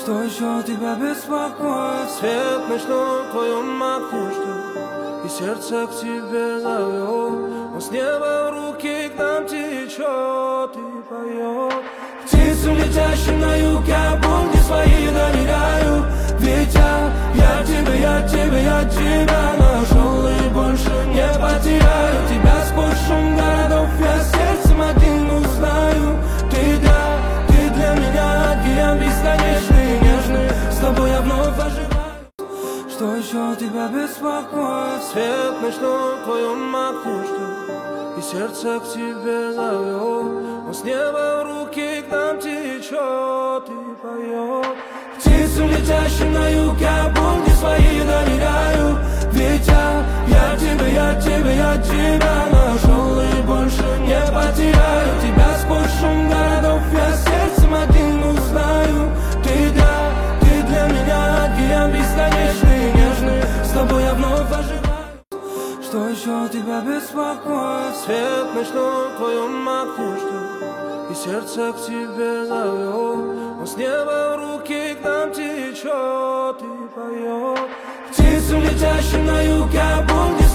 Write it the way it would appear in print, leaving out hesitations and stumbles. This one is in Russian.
Что еще тебя беспокоит? Свет ночной в твоем окне ждет, и сердце к тебе зовет. Но с неба в руки к нам течет и поет. Птицам, летящим на юг, я будни свои доверяю. Ведь я тебя нашел и больше не потеряю. Тебя сквозь шум городов я сердцем один узнаю. Ты для меня океан бесконечный и нежный. С тобой я вновь оживаю. Что еще тебя беспокоит? Свет ночной в твоем окне ждет, и сердце к тебе зовет. Но с неба в руки к нам течет и поет. Птицам, летящим на юг, я будни свои доверяю. Ведь я тебя нашел и больше не потеряю. Тебя сквозь шум городов я сердцем один узнаю. Ты для меня океан бесконечный и нежный. С тобой я вновь оживаю. Что еще тебя беспокоит? Свет ночной в твоем окне ждет, и сердце к тебе зовет. Но с неба в руки к нам течет и поет. Птицам, летящим на юг, я будни